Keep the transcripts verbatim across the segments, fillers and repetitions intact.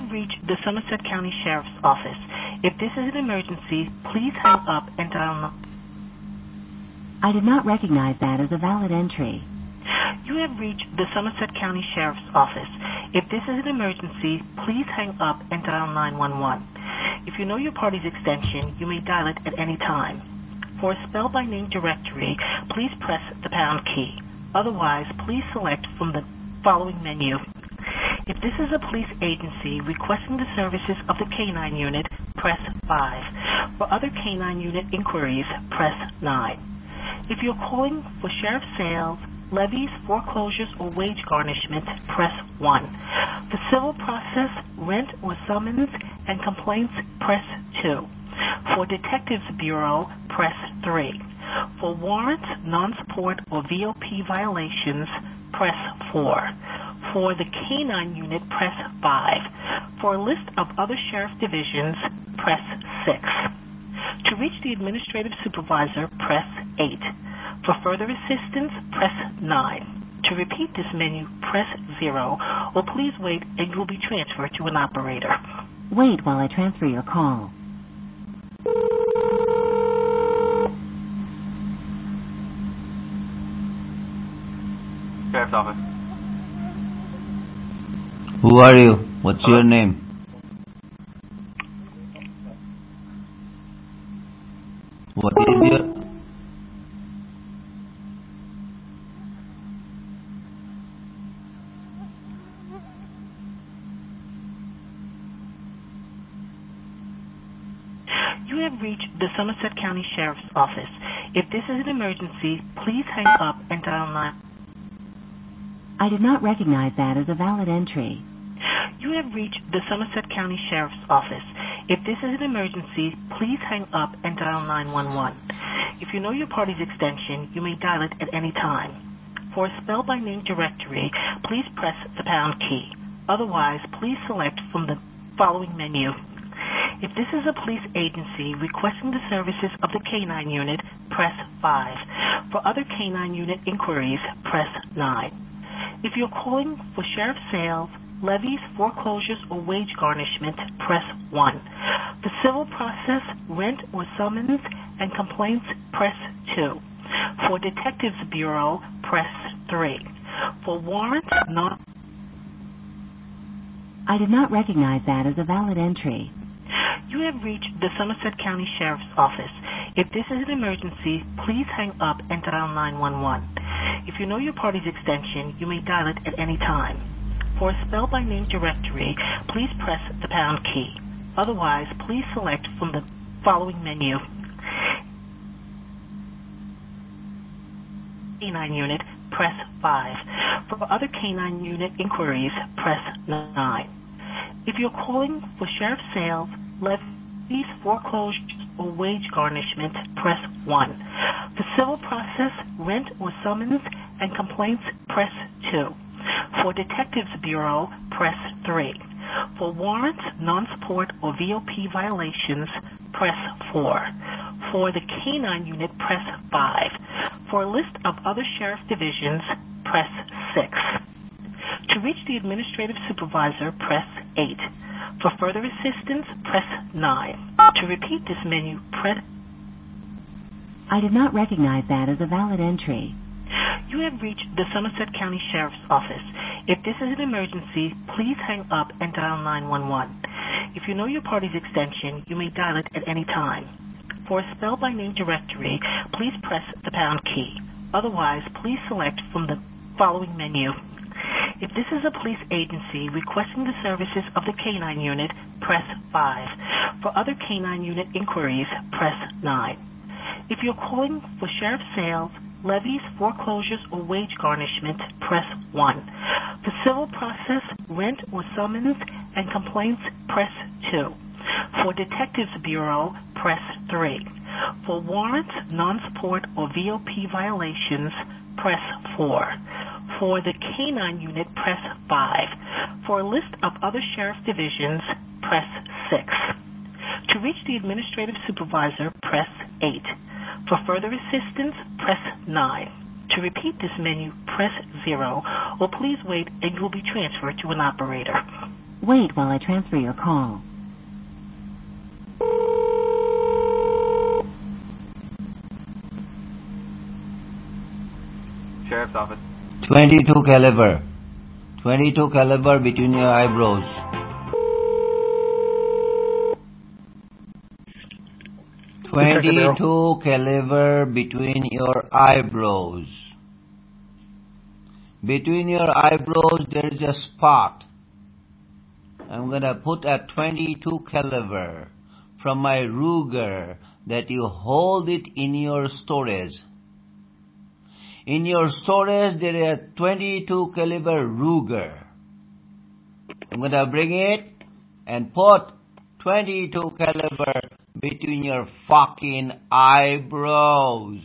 have reached the Somerset County Sheriff's Office. If this is an emergency, please hang up and dial. I did not recognize that as a valid entry. You have reached the Somerset County Sheriff's Office. If this is an emergency, please hang up and dial nine one one. If you know your party's extension, you may dial it at any time. For a spell by name directory, please press the pound key. Otherwise, please select from the following menu. If this is a police agency requesting the services of the K nine unit, press five. For other K nine unit inquiries, press nine. If you're calling for sheriff sales, levies, foreclosures, or wage garnishment, press one. For civil process, rent or summons, and complaints, press two. For Detectives Bureau, press three. For warrants, non-support, or V O P violations, press four. For the K nine unit, press five. For a list of other sheriff divisions, press six. To reach the administrative supervisor, press eight. For further assistance, press nine. To repeat this menu, press zero, or please wait and you will be transferred to an operator. Wait while I transfer your call. Sheriff's Office. Who are you? What's Hello? your name? What is your... You have reached the Somerset County Sheriff's Office. If this is an emergency, please hang up and dial nine. I did not recognize that as a valid entry. You have reached the Somerset County Sheriff's Office. If this is an emergency, please hang up and dial nine one one. If you know your party's extension, you may dial it at any time. For a spell by name directory, please press the pound key. Otherwise, please select from the following menu. If this is a police agency requesting the services of the K nine unit, press five. For other K nine unit inquiries, press nine. If you're calling for sheriff sales, levies, foreclosures, or wage garnishment, press one. For civil process, rent or summons, and complaints, press two. For Detectives Bureau, press three. For warrants, not... I did not recognize that as a valid entry. You have reached the Somerset County Sheriff's Office. If this is an emergency, please hang up and dial nine one one. If you know your party's extension, you may dial it at any time. For a spell by name directory, please press the pound key. Otherwise, please select from the following menu. K nine unit, press five. For other K nine unit inquiries, press nine. If you're calling for sheriff sales, levies, foreclosures, or wage garnishment, press one. For civil process, rent or summons, and complaints, press two. For Detectives Bureau, press three. For warrants, non-support, or V O P violations, press four. For the K nine unit, press five. For a list of other sheriff divisions, press six. To reach the administrative supervisor, press eight. For further assistance, press nine. To repeat this menu, press... I did not recognize that as a valid entry. You have reached the Somerset County Sheriff's Office. If this is an emergency, please hang up and dial nine one one. If you know your party's extension, you may dial it at any time. For a spell by name directory, please press the pound key. Otherwise, please select from the following menu. If this is a police agency requesting the services of the K nine unit, press five. For other K nine unit inquiries, press nine. If you're calling for sheriff sales, levies, foreclosures, or wage garnishment, press one. For civil process, rent or summons, and complaints, press two. For Detectives Bureau, press three. For warrants, non-support, or V O P violations, press four. For the K nine unit, press five. For a list of other sheriff divisions, press six. To reach the administrative supervisor, press eight. For further assistance, press nine. To repeat this menu, press zero, or please wait and you will be transferred to an operator. Wait while I transfer your call. Sheriff's Office. twenty-two caliber. twenty-two caliber between your eyebrows. twenty-two caliber between your eyebrows. Between your eyebrows there is a spot. I'm gonna put a twenty-two caliber from my Ruger that you hold it in your storage. In your storage there is a twenty-two caliber Ruger. I'm gonna bring it and put twenty-two caliber between your fucking eyebrows.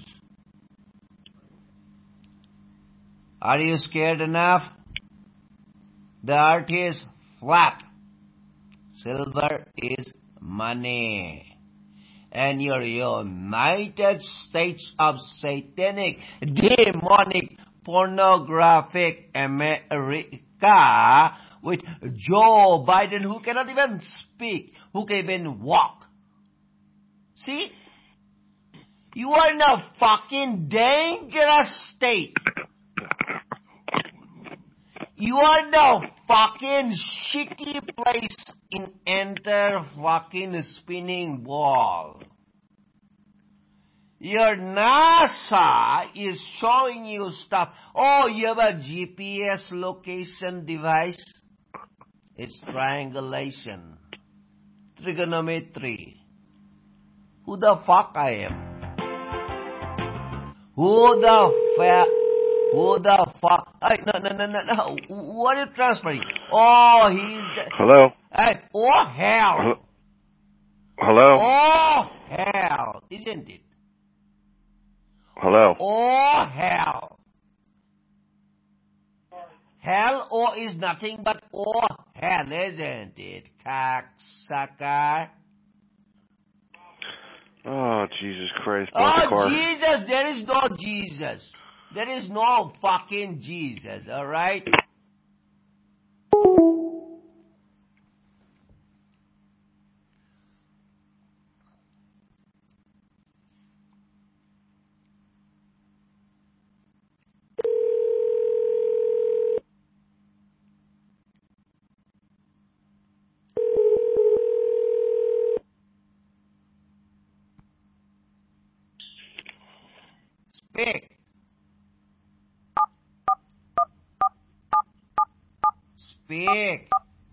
Are you scared enough? The earth is flat. Silver is money. And your United States of Satanic, Demonic, Pornographic America with Joe Biden, who cannot even speak, who can even walk. See? You are in a fucking dangerous state. You are the fucking shitty place in enter fucking spinning ball. Your NASA is showing you stuff. Oh, you have a G P S location device? It's triangulation. Trigonometry. Who the fuck I am? Who the fuck? Who the fuck? Hey, no, no, no, no, no. What are you transferring? Oh, he's the... Hello? Hey, oh, hell. Hello? Oh, hell. Isn't it? Hello? Oh, hell. Hell, oh, is nothing but oh, hell, isn't it, cocksucker? Oh, Jesus Christ. Oh, The car. Jesus, there is no Jesus. There is no fucking Jesus, all right? Speak. Speak.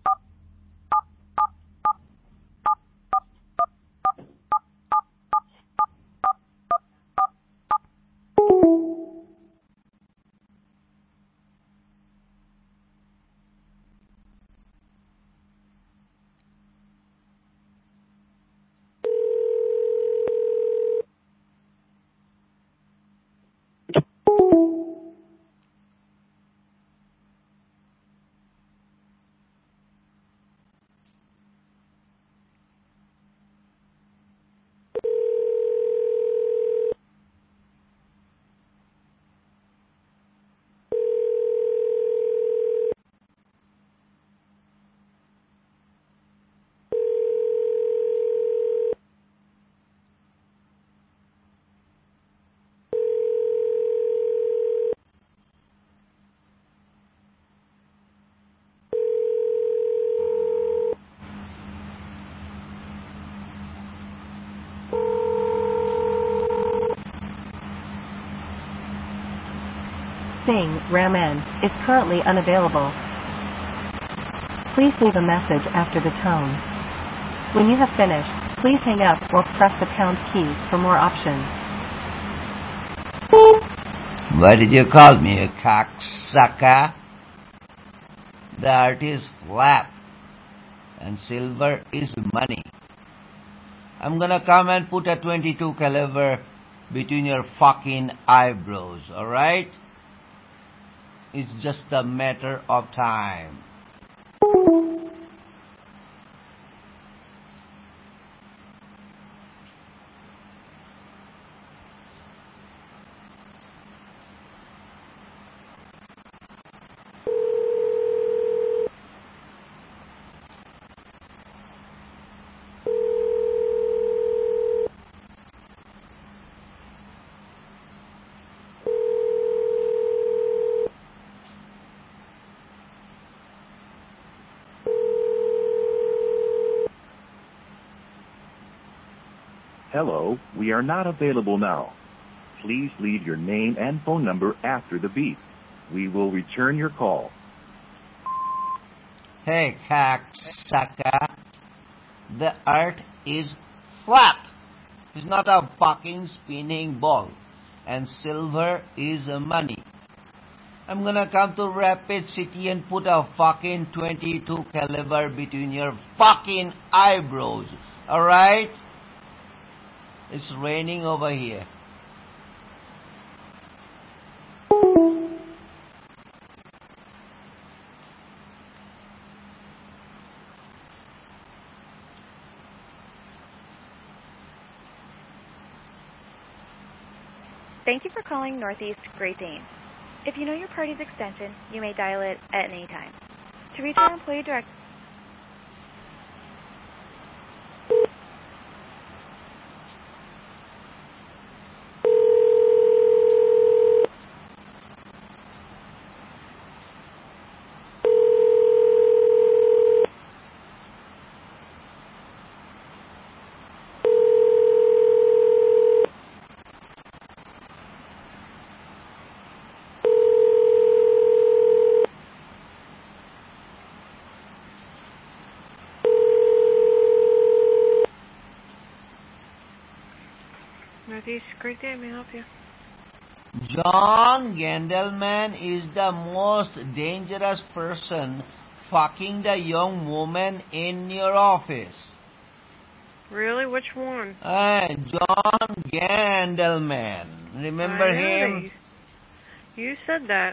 Singh Raman is currently unavailable. Please leave a message after the tone. When you have finished, please hang up or press the pound key for more options. Why did you call me a cocksucker? The earth is flat and silver is money. I'm gonna come and put a twenty-two caliber between your fucking eyebrows, alright? It's just a matter of time. Hello, we are not available now. Please leave your name and phone number after the beep. We will return your call. Hey, cocksucker. The earth is flat. It's not a fucking spinning ball. And silver is money. I'm gonna come to Rapid City and put a fucking twenty-two caliber between your fucking eyebrows. Alright? It's raining over here. Thank you for calling Northeast Great Dane. If you know your party's extension, you may dial it at any time. To reach our employee direct... Northeast Great Dane, may I help you? John Gendelman is the most dangerous person fucking the young woman in your office. Really? Which one? Uh, John Gendelman. Remember I know him? that You, you said that.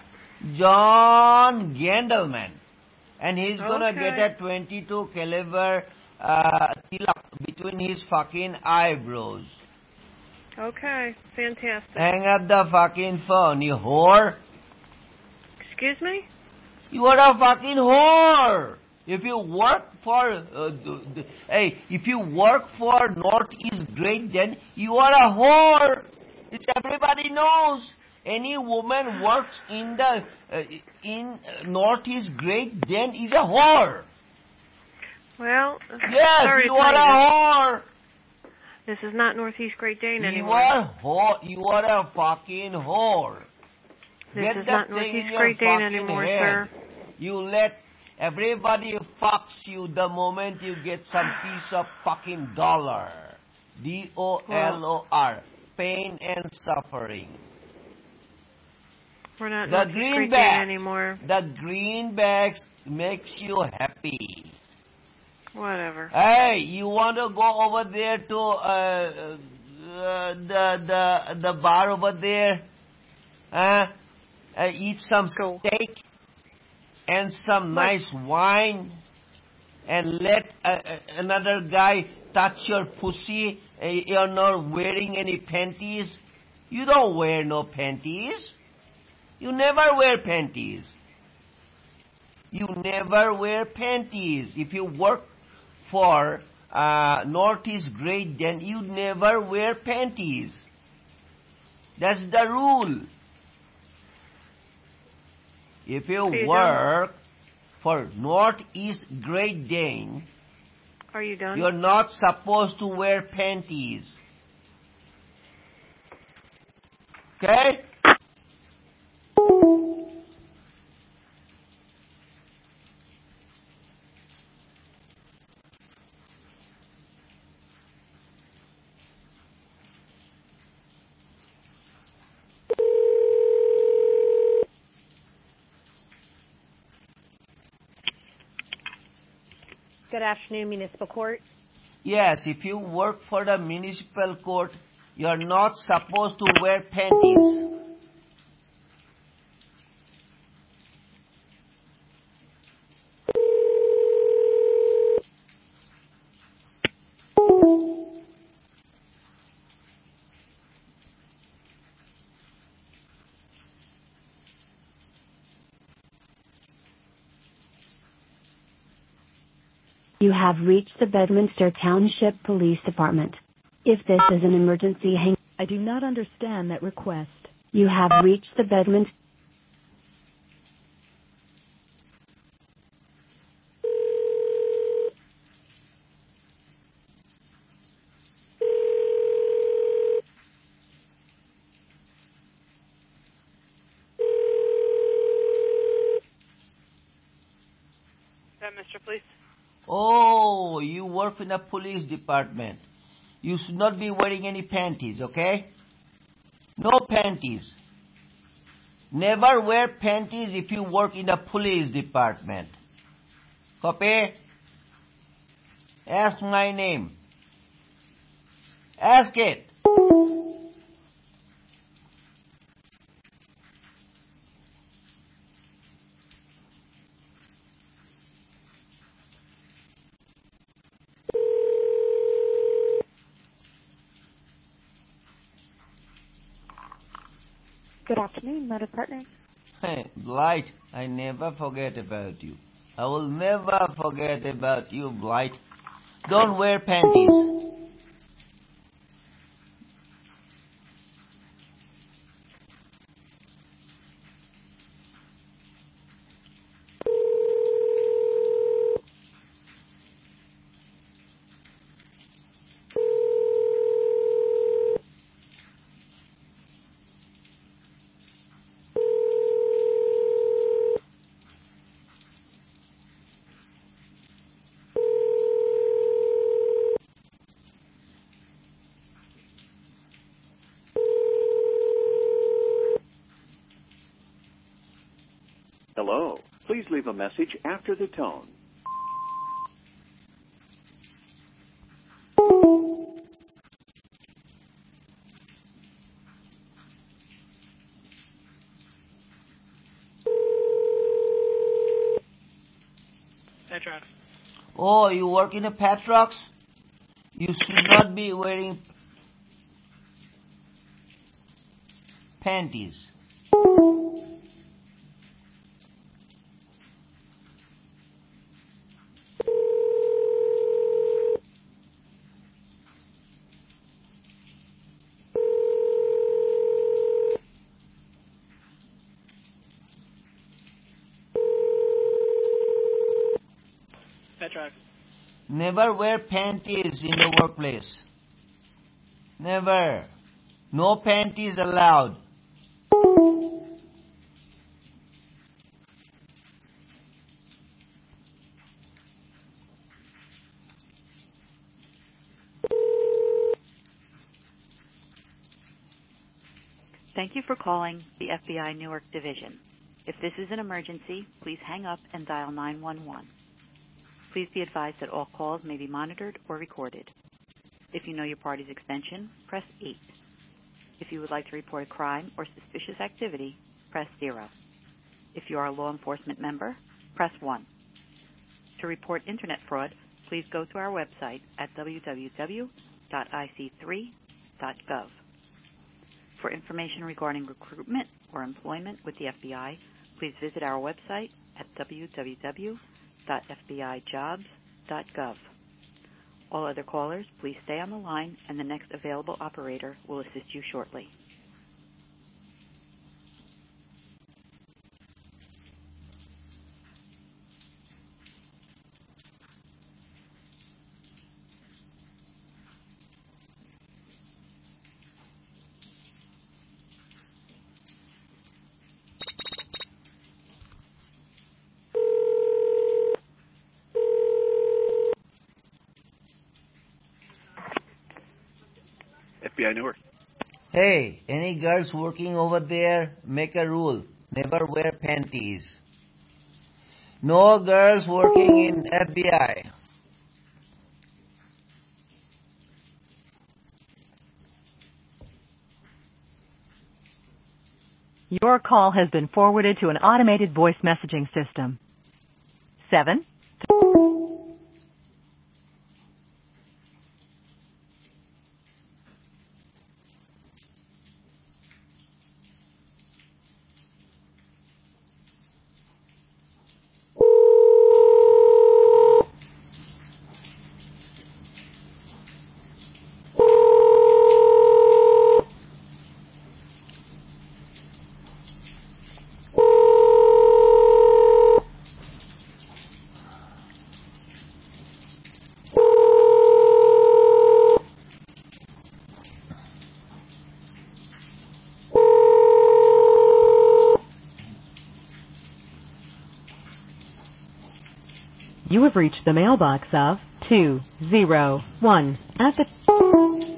John Gendelman. And he's gonna Okay. get a twenty-two caliber uh, tilak between his fucking eyebrows. Okay, fantastic. Hang up the fucking phone, you whore. Excuse me? You are a fucking whore. If you work for, uh, the, the, hey, if you work for Northeast Great Dane, you are a whore. It's everybody knows. Any woman works in the uh, in uh, Northeast Great Dane is a whore. Well, Yes, sorry you to tell are you a whore. This is not Northeast Great Dane You anymore. are whore. You are a fucking whore. This Get is that not thing Northeast in your Great Dane fucking anymore, head. sir. You let everybody fucks you the moment you get some piece of fucking dollar. D O L O R. Pain and suffering. We're not The Northeast Great Dane greenback. anymore. The greenbacks makes you happy. Whatever. Hey, you want to go over there to uh, uh, the the the bar over there? Huh? Uh, eat some Go. steak and some What? nice wine, and let uh, uh, another guy touch your pussy. Uh, you're not wearing any panties. You don't wear no panties. You never wear panties. You never wear panties. If you work for uh, Northeast Great Dane, you never wear panties. That's the rule. If you Are you work for Northeast Great Dane, Are you done? you're not supposed to wear panties. Okay? Good afternoon, Municipal Court. Yes, if you work for the municipal court, you're not supposed to wear panties. You have reached the Bedminster Township Police Department. If this is an emergency, hang. I do not understand that request. You have reached the Bedminster. Mister Police. Oh, you work in the police department. You should not be wearing any panties, okay? No panties. Never wear panties if you work in the police department. Copy? Ask my name. Ask it. Good afternoon, Motive Partners. Hey, Blight, I never forget about you. I will never forget about you, Blight. Don't wear panties. Hello. Please leave a message after the tone. Petrox. Oh, you work in a Petrox? You should not be wearing panties. Petrox. Never wear panties in the workplace. Never. No panties allowed. Thank you for calling the F B I Newark Division. If this is an emergency, please hang up and dial nine one one. Please be advised that all calls may be monitored or recorded. If you know your party's extension, press eight. If you would like to report a crime or suspicious activity, press zero. If you are a law enforcement member, press one. To report internet fraud, please go to our website at w w w dot i c three dot gov. For information regarding recruitment or employment with the F B I, please visit our website at w w w dot f b i jobs dot gov. All other callers, please stay on the line, and the next available operator will assist you shortly. F B I Newark. Hey, any girls working over there? Make a rule. Never wear panties. No girls working in F B I. Your call has been forwarded to an automated voice messaging system. Seven. have reached the mailbox of two zero one at the...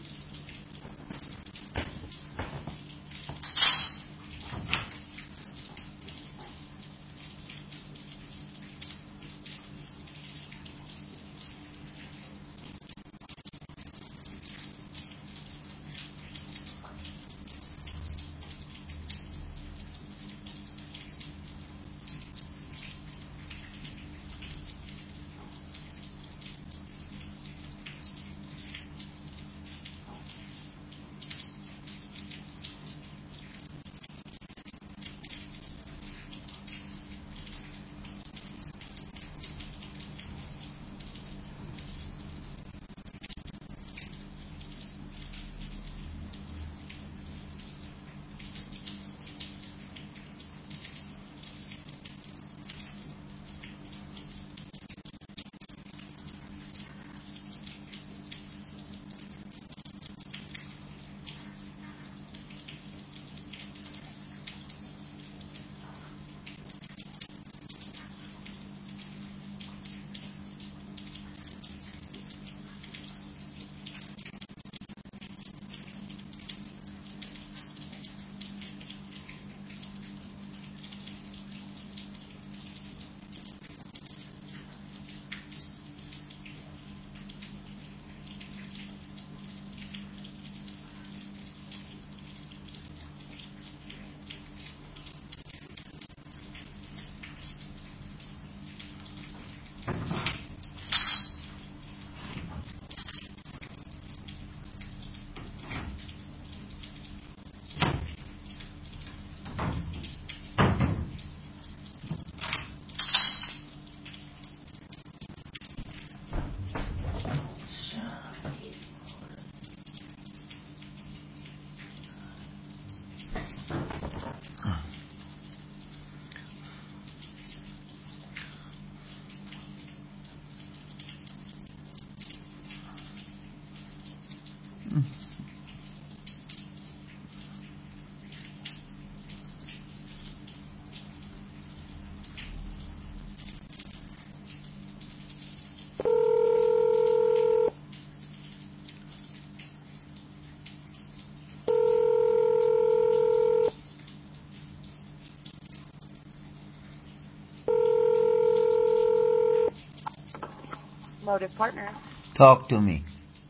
Motive partner. Talk to me.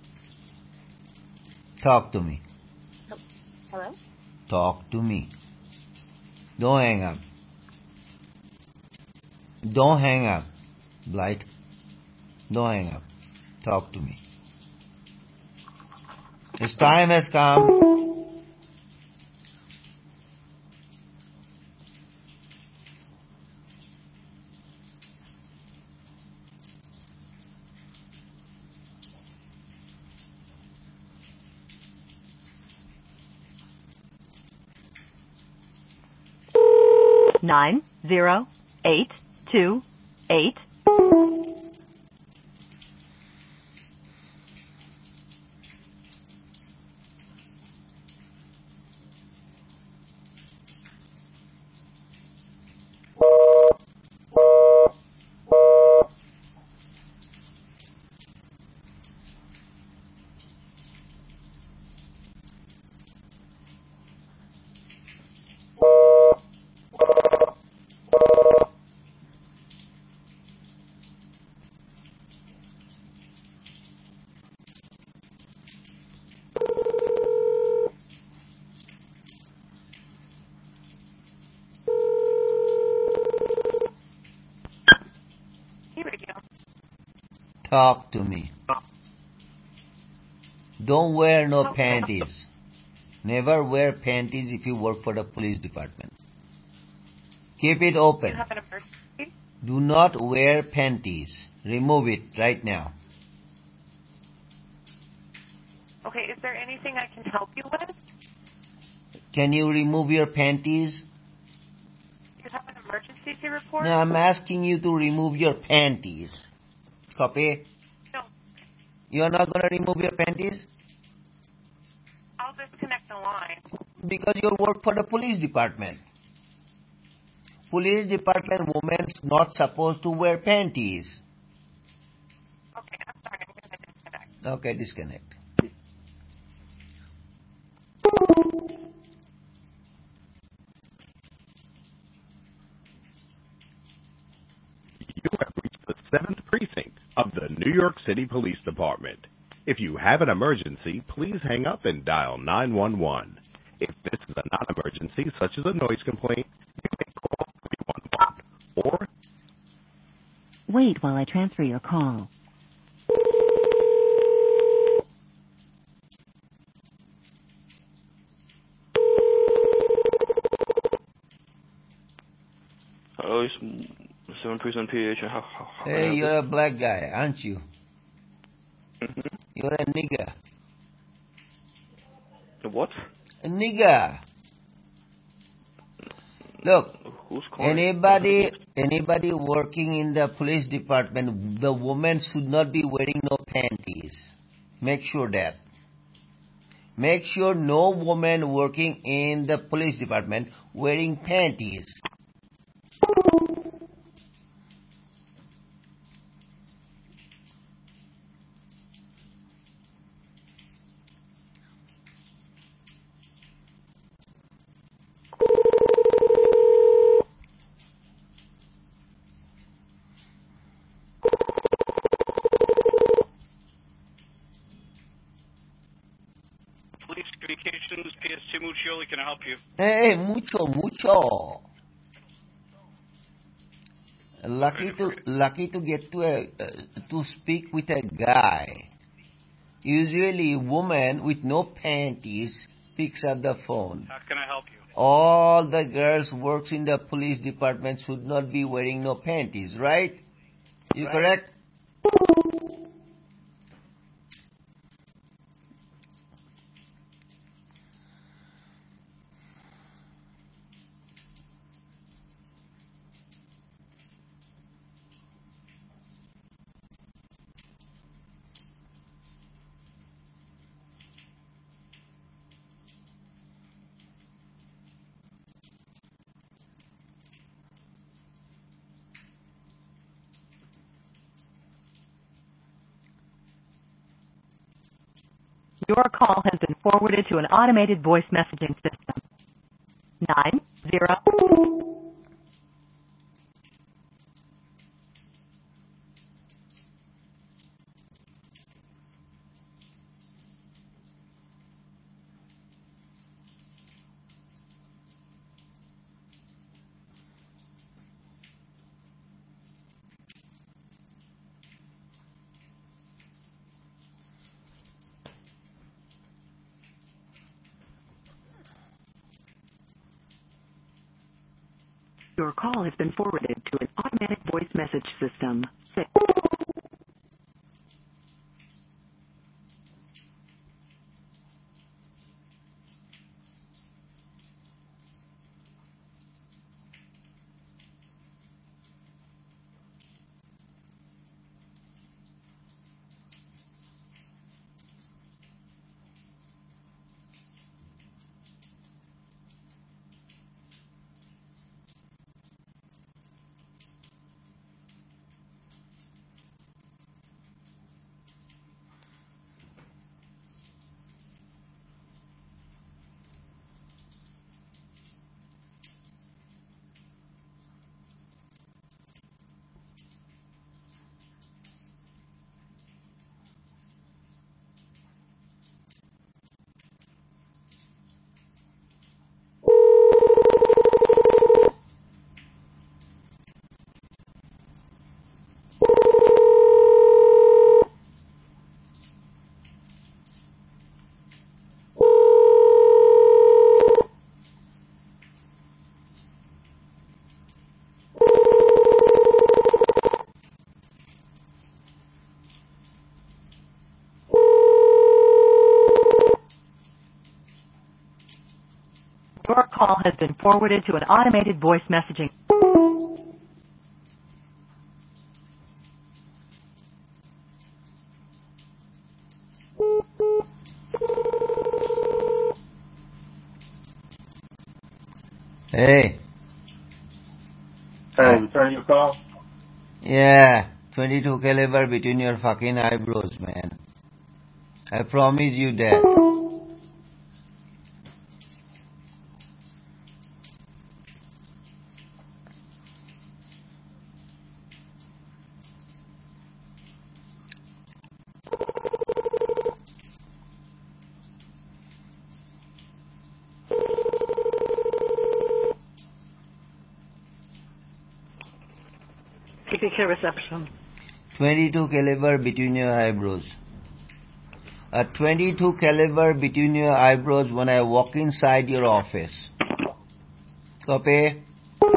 Talk to me. Hello? Talk to me. Don't hang up. Don't hang up, Blight. Don't hang up. Talk to me. His time has come. Nine zero eight two eight. Talk to me. Don't wear no panties. Never wear panties if you work for the police department. Keep it open. You have an emergency? Do not wear panties. Remove it right now. Okay, is there anything I can help you with? Can you remove your panties? You have an emergency to report? No, I'm asking you to remove your panties. Copy? No. You are not going to remove your panties? I'll disconnect the line. Because you work for the police department. Police department women's not supposed to wear panties. Okay, I'm sorry. I'm going to disconnect. Okay, disconnect. You have reached the seventh precinct of the New York City Police Department. If you have an emergency, please hang up and dial nine one one. If this is a non-emergency, such as a noise complaint, you may call three one one or... Wait while I transfer your call. Hello, it's seven percent P H. How, how, how can I Hey, help you're you? a black guy, aren't you? Mm-hmm. You're a nigger. What? A nigger. Look, Who's calling? anybody anybody working in the police department, the woman should not be wearing no panties. Make sure that. Make sure no woman working in the police department wearing panties. Police Communications, P S two Muccioli, can I help you? Hey, mucho, mucho. Lucky to lucky to get to a uh, to speak with a guy. Usually, woman with no panties picks up the phone. How can I help you? All the girls works in the police department should not be wearing no panties, right? You Right. correct? Your call has been forwarded to an automated voice messaging system. Nine zero. Your call has been forwarded to an automatic voice message system. Six. Your call has been forwarded to an automated voice messaging. Hey. Hey, return your call? Yeah. twenty-two caliber between your fucking eyebrows, man. I promise you that. P K reception. twenty-two caliber between your eyebrows. A twenty-two caliber between your eyebrows when I walk inside your office. Copy?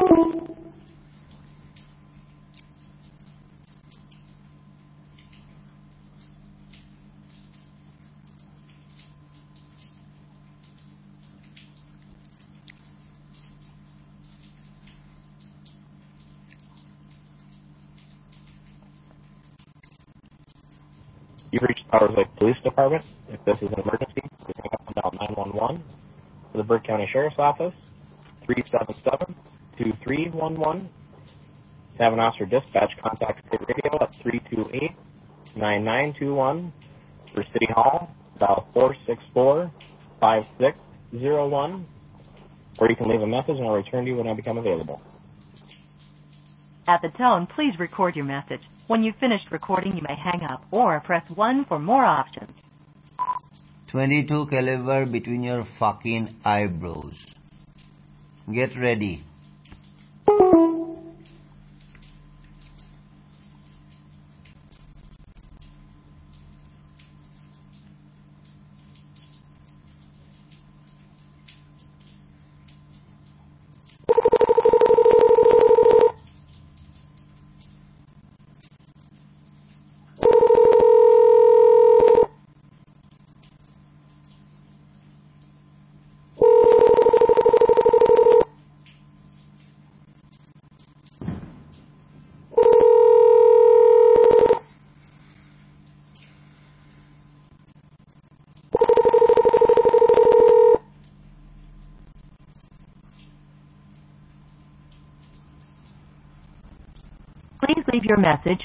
You've reached Powers Lake Police Department. If this is an emergency, please hang up and dial nine one one. For the Burke County Sheriff's Office, three seven seven, two three one one. To have an officer dispatch, contact State Radio at three two eight, nine nine two one. For City Hall, dial four six four, five six zero one. Or you can leave a message and I'll return to you when I become available. At the tone, please record your message. When you've finished recording, you may hang up or press one for more options. twenty-two caliber between your fucking eyebrows. Get ready. Please leave your message.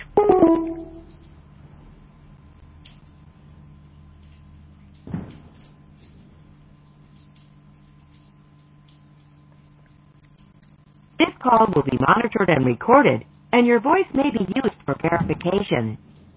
This call will be monitored and recorded, and your voice may be used for verification.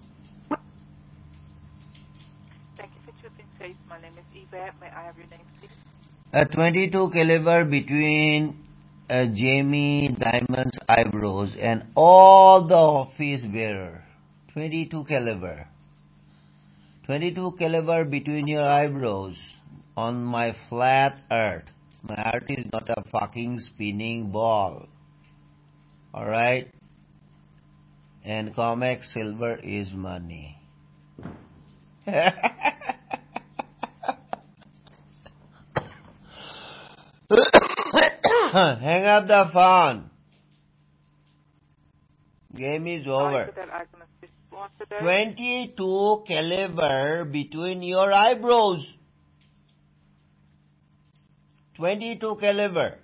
Thank you for choosing Safe. My name is Yvette. May I have your name, please? A twenty-two caliber between uh, Jamie Diamond's eyebrows and all the office bearer. twenty-two caliber. twenty-two caliber between your eyebrows on my flat earth. My earth is not a fucking spinning ball. Alright? And Comex silver is money. Hang up the phone. Game is over. twenty-two caliber between your eyebrows. twenty-two caliber.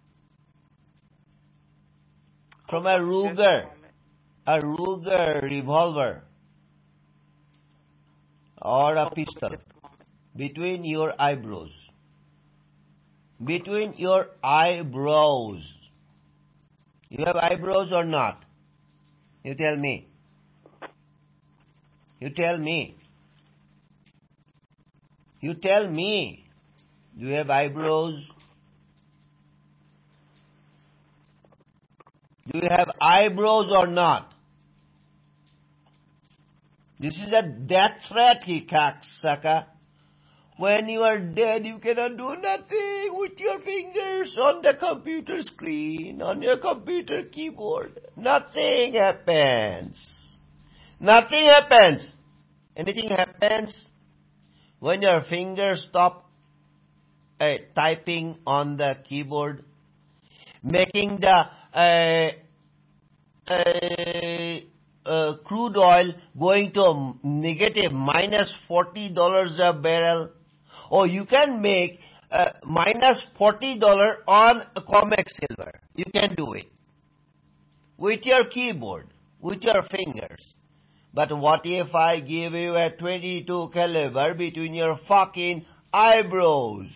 From a Ruger. A Ruger revolver. Or a pistol. Between your eyebrows. Between your eyebrows. You have eyebrows or not? You tell me. You tell me. You tell me. Do you have eyebrows? Do you have eyebrows or not? This is a death threat, he cocksucker. When you are dead, you cannot do nothing with your fingers on the computer screen, on your computer keyboard. Nothing happens. Nothing happens. Anything happens when your fingers stop uh, typing on the keyboard, making the uh, uh, uh, crude oil going to a negative minus forty dollars a barrel. Or you can make uh, minus forty dollars on Comex silver. You can do it with your keyboard. with your fingers. But what if I give you a twenty-two caliber between your fucking eyebrows?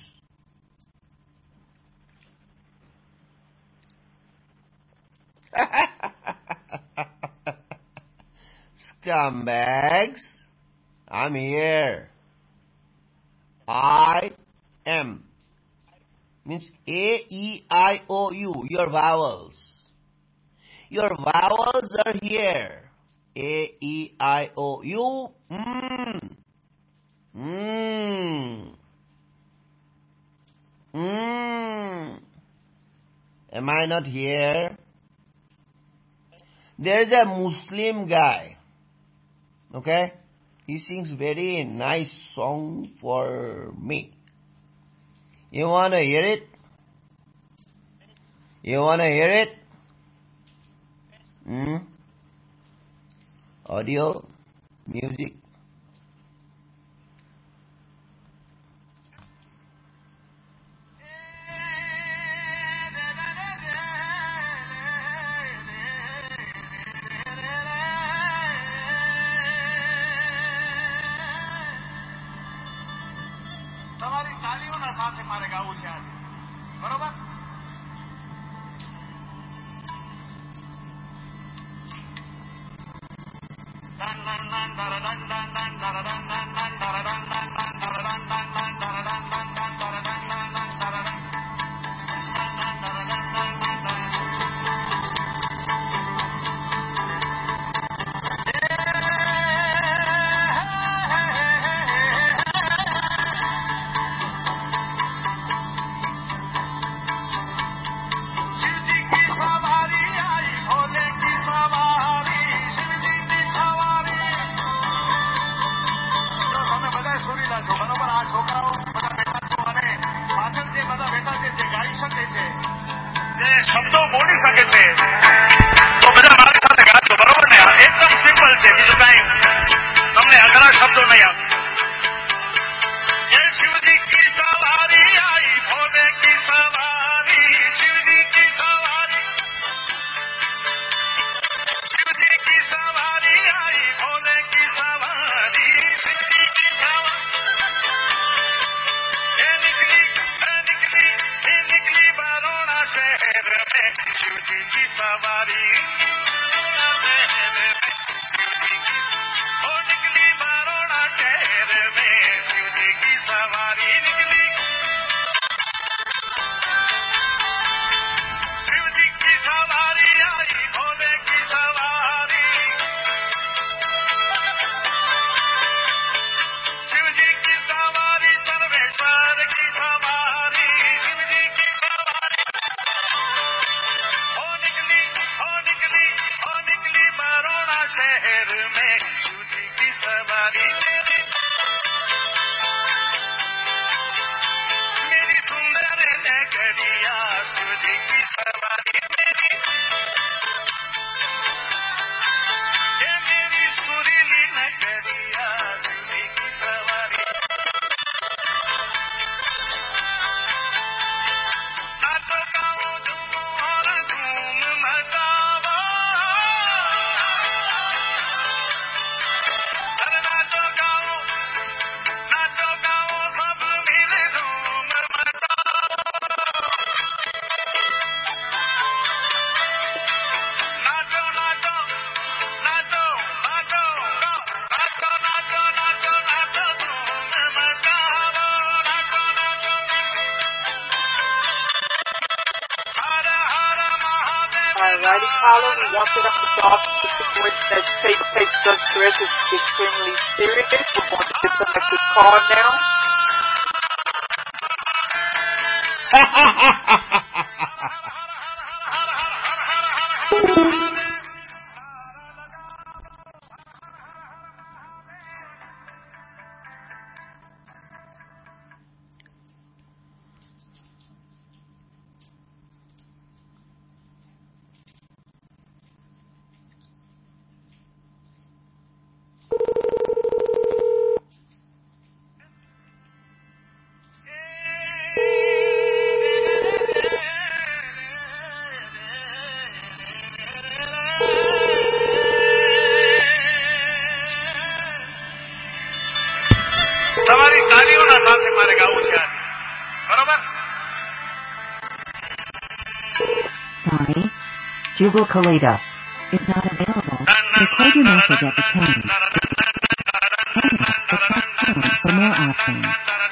Scumbags, I'm here. I am. Means A, E, I, O, U, your vowels. Your vowels are here. A, E, I, O, U. Mmm. Mmm. Mmm. Am I not here? There is a Muslim guy. Okay? He sings very nice song for me. You wanna hear it? You wanna hear it? Hmm? Audio, music. તમારી તાલીઓના સાથે મારે ગાવું છે આજે બરોબર શબ્દો બોલી શકે છે તો બધા મારી સાથે ગાજો બરોબર ને એકદમ સિમ્પલ છે બીજું કાંઈ તમને અઘરા શબ્દો નહીં આવે શિવજી કી સવારી આઈ ભોલે કી સવારી શિવજી કી સવારી શિવજી કી સવારી આઈ ભોલે કી સવારી શિવજી કી સવારી निकली निकली निकली बरोड़ा शहर में शिवजी की सवारी ओ निकली बरोड़ा शहर में शिवजी की सवारी निकली शिवजी की सवारी आई भोले की सवारी शिवजी की सवारी सर्वेश्वर की सवारी शिवजी की सवारी हो निकली हो निकली हो निकली बरोड़ा शहर में शिवजी की सवारी मेरी मेरी सुंदर नगरिया शिवजी की सवारी मेरी ये मेरी सुरीली नगरिया शिवजी की सवारी नाचो गाओ झूमो और धूम मचाओ अरे नाचो गाओ नाचो गाओ सब मिल धूम मचाओ नाचो नाचो नाचो नाचो गाओ नाचो नाचो नाचो नाचो धूम मचाओ नाचो नाचो Alrighty, caller, we want to resolve the situation that takes place just stress is extremely serious. We want to disconnect this call now. તમારી તાળીઓના સાથે મારે ગાવું છે આજે. બરોબર? Sorry. Jubal Kalita is not available. Record your message at the tone. Hang up or press pound for more options.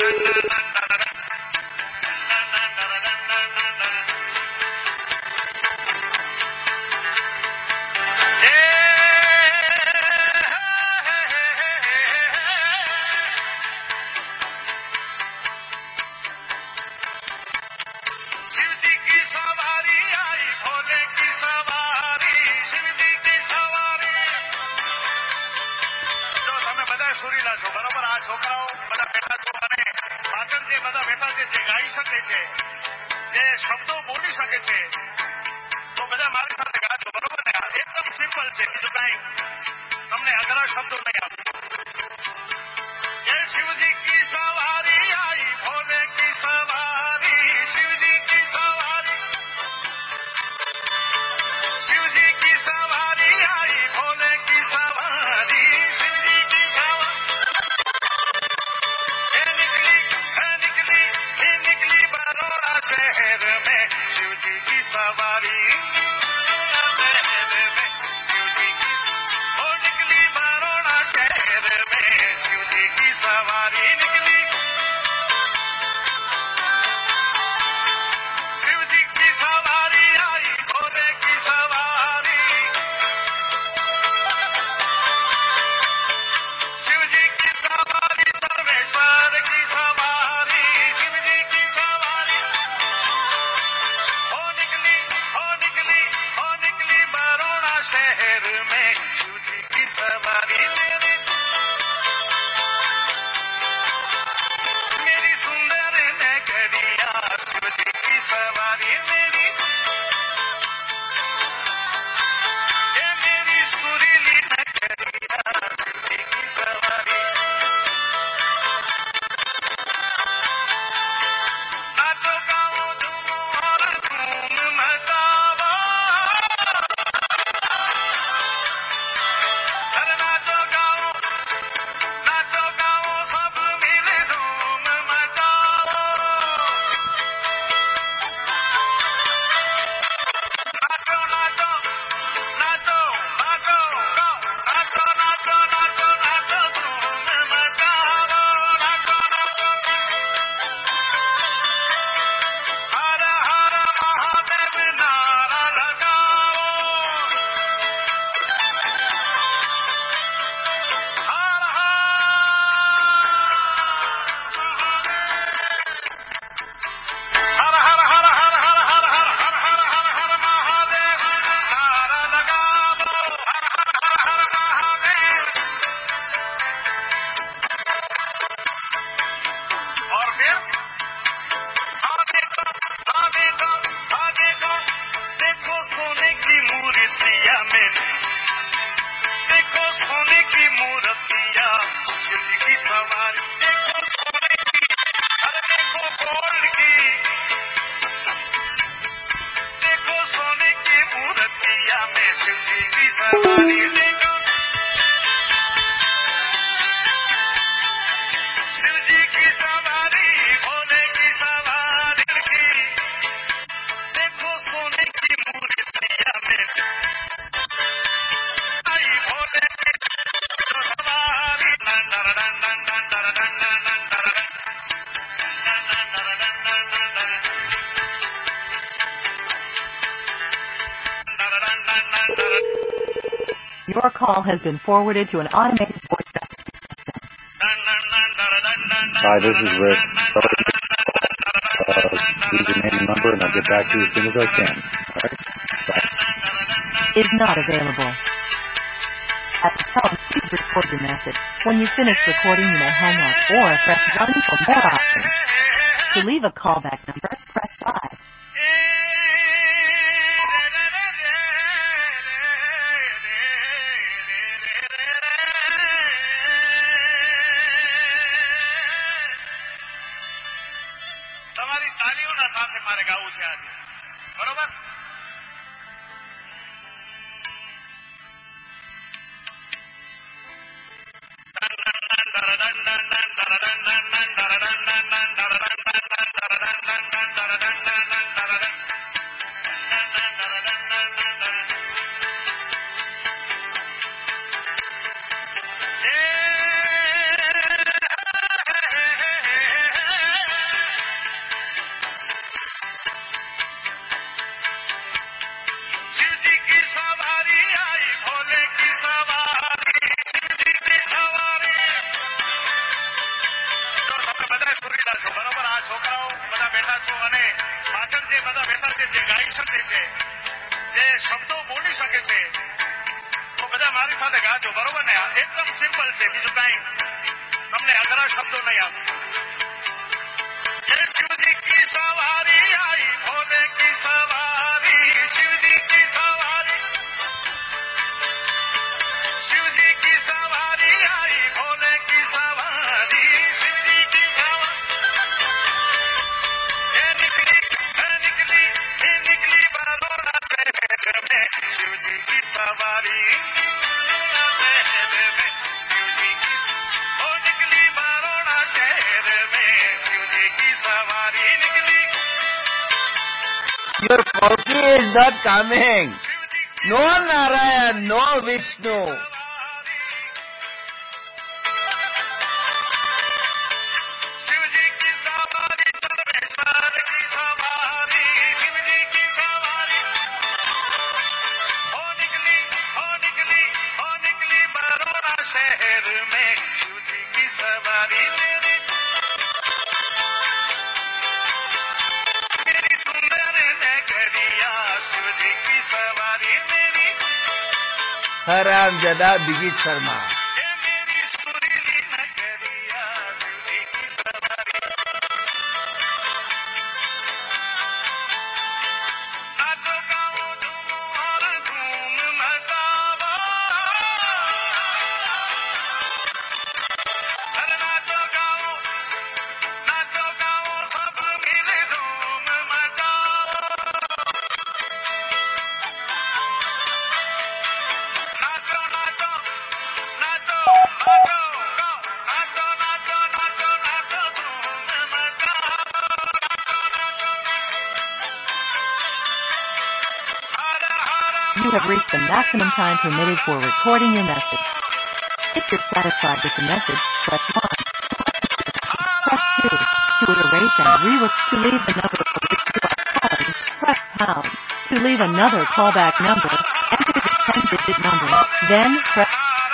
Your call has been forwarded to an automated voice message system. Hi, this is Rick. Sorry. Uh, leave your name and number, and I'll get back to you as soon as I can. All right? Bye. Is not available. At the tone, please record your message. When you finish recording, you may hang up or press one for more options. To leave a callback number, press five. તમારી તાળીઓના સાથે મારે ગાવું છે આજે. બરોબર? Your Palki is not coming. No Narayan, no Vishnu. Haram Jada Bigit Sharma. You have reached the maximum time permitted for recording your message. If you're satisfied with the message, press one. Press two. To erase and re-record, to leave the number for which you are calling, press pound. To leave another callback number, enter the ten-digit number, then press...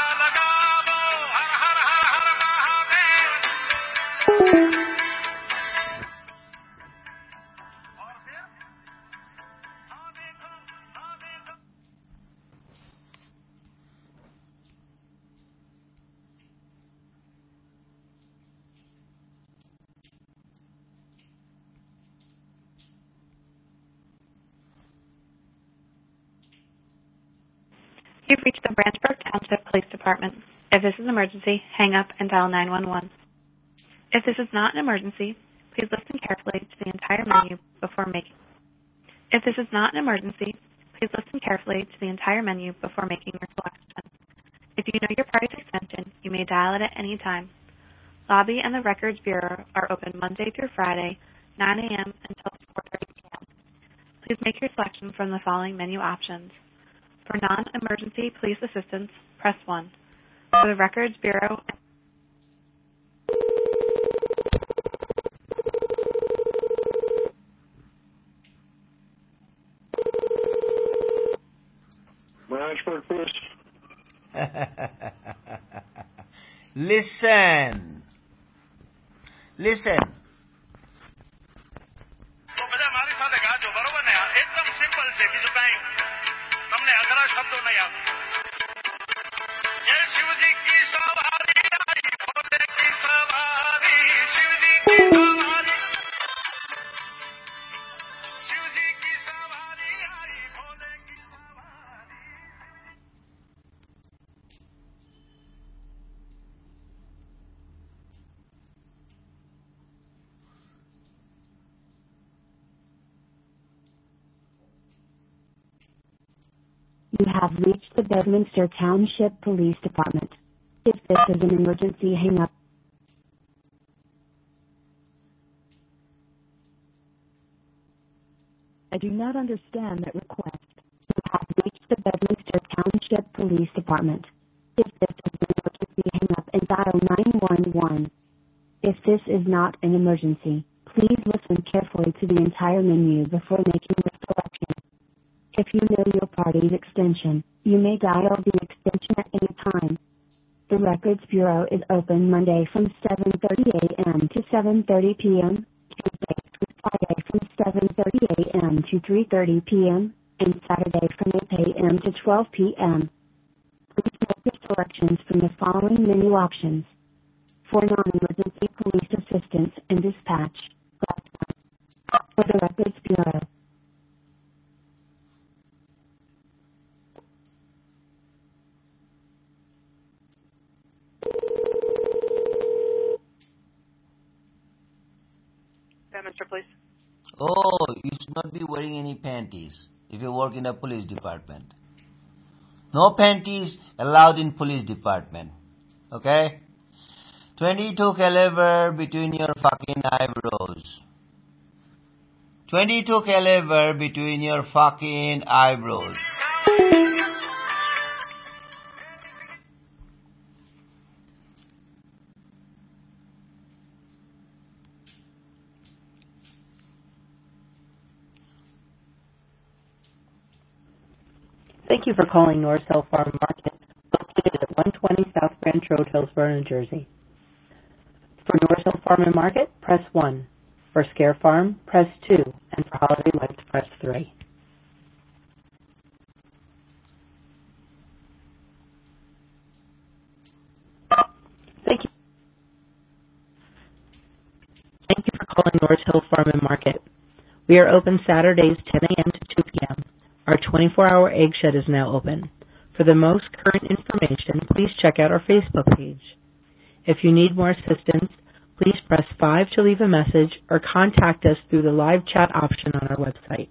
You've reached the Branchburg Township Police Department. If this is an emergency, hang up and dial nine one one. If this is not an emergency, please listen carefully to the entire menu before making. If this is not an emergency, please listen carefully to the entire menu before making your selection. If you know your party's extension, you may dial it at any time. Lobby and the Records Bureau are open Monday through Friday, nine a.m. until four thirty p.m. Please make your selection from the following menu options. For non-emergency police assistance, press one. For the Records Bureau... Branchburg Police. Listen. Listen. તો બધા મારી સાથે ગાજો બરોબર ને એકદમ simple છે બીજું કાંઈ તમને અઘરા શબ્દો નહીં આપે જય શિવજી की सवारी आई भोले की सवारी शिवजी की सवारी शिवजी की सवारी आई भोले की सवारी You have reached the Bedminster Township Police Department. If this is an emergency, hang up. I do not understand that request. You have reached the Bedminster Township Police Department. If this is an emergency, hang up and dial nine one one. If this is not an emergency, please listen carefully to the entire menu before making the selection. If you know your party's extension, you may dial the extension at any time. The Records Bureau is open Monday from seven thirty a.m. to seven thirty p.m., Tuesday through Friday from seven thirty a.m. to three thirty p.m., and Saturday from eight a.m. to twelve p.m. Please make your selections from the following menu options. For non-emergency police assistance and dispatch, press one. For the Records Bureau, Mister Police. Oh, you should not be wearing any panties if you work in a police department. No panties allowed in police department. Okay? twenty-two caliber between your fucking eyebrows. twenty-two caliber between your fucking eyebrows. Thank you for calling North Hill Farm Market, located at one twenty South Branch Road, Hillsborough, New Jersey. For North Hill Farm and Market, press one. For Scare Farm, press two. And for Holiday Lights, press three. Thank you. Thank you for calling North Hill Farm and Market. We are open Saturdays ten a.m. to two p.m. Our twenty-four hour egg shed is now open. For the most current information, please check out our Facebook page. If you need more assistance, please press five to leave a message or contact us through the live chat option on our website.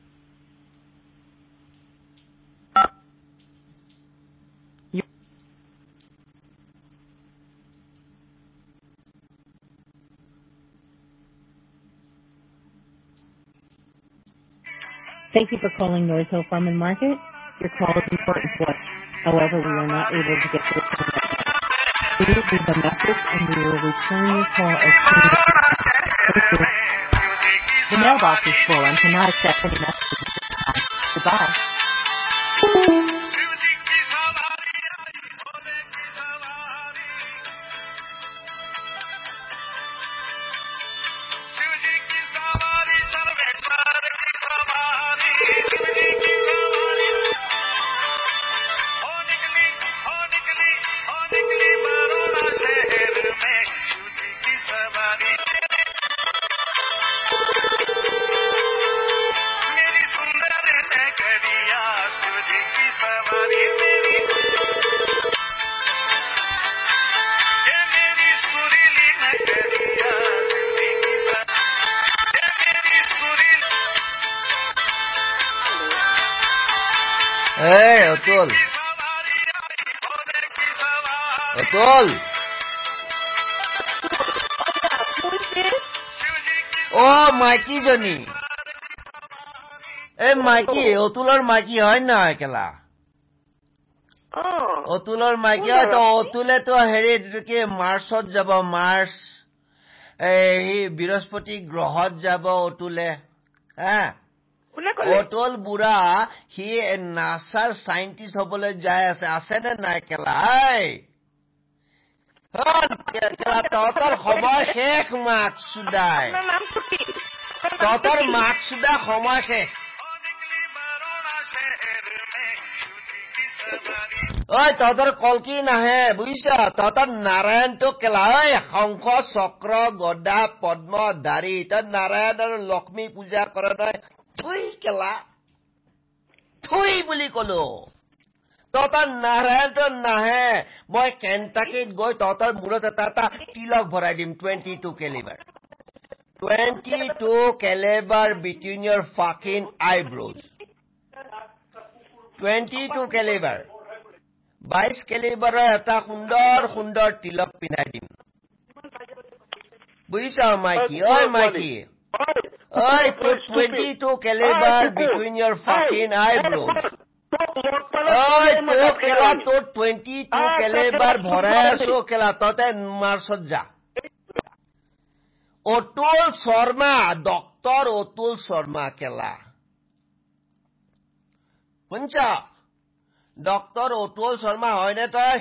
Thank you for calling North Hill Farm and Market. Your call is important to us. However, we are not able to get to the phone right now. Please leave a message and we will return your call as soon as possible. The mailbox is full and cannot accept any messages. Goodbye. Hey, Atul. Atul. Oh, Mikey Johnny. Hey, Mikey, Otulor Mikey hoy na ekela. Oh. Otulor Mikey hoy to Otule to heri ke Marsot jabo Mars. Eh, Biraspati grohot jabo Otule. Ha? Otol Bura, he a NASA scientist hobole jai ase ase na na ekela. Hey. Totar khobor shekh maksudai. Totar maksuda khobor shekh. Oi, totar kolki nahe, buisha. Totar Narayan to kela. Oi, Shankha Chakra Goda Padma Dhari. Totar Narayan ar Lakshmi puja kora nai. Thui kela. Thui buli kolo. Totar Narayan to nahe. Boy Kentucky goy totar murot tata tilak bharai dim twenty-two caliber. twenty-two caliber between your fucking eyebrows. twenty-two caliber বাইশ কেলিবাৰৰ এটা সুন্দৰ সুন্দৰ তিলক পিন্ধাই দিম বুজিছ মাইকি ঐ মাইকি ঐ put twenty-two caliber between your fucking eyebrows ঐ তোক কেলা তোৰ twenty-two caliber ভৰাই আছো কেলা ততে মাৰ্চত যা অতুল শৰ্মা ডক্টৰ অতুল শৰ্মা কেলা শুনছ ডক্টৰ অতুল শৰ্মা হয়নে তই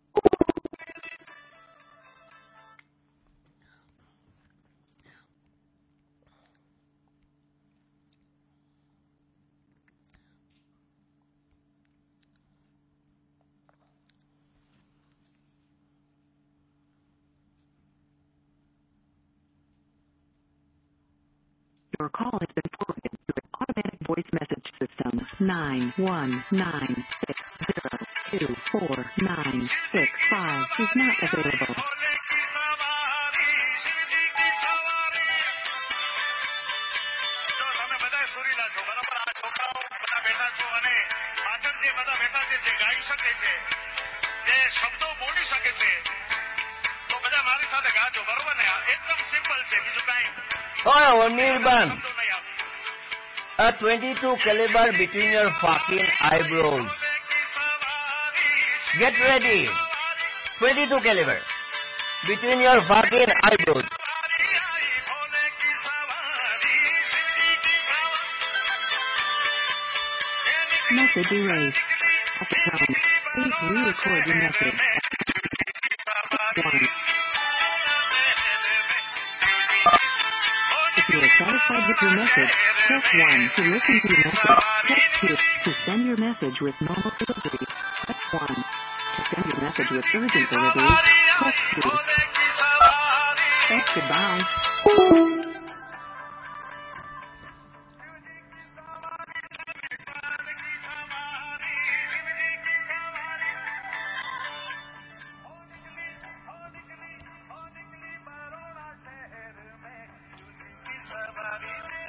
Your call has been forwarded to an automatic voice message system. nine one nine six zero two four nine six five is not available. Oh, Nirban. A twenty-two caliber between your fucking eyebrows. Get ready. twenty-two caliber between your fucking eyebrows. Message erased. At the tone, please re-record your message. One. If you are satisfied with your message, press one to listen to your message. Press two to send your message with normal delivery. Press one to send your message with urgent delivery. Press two. Press goodbye. Bye.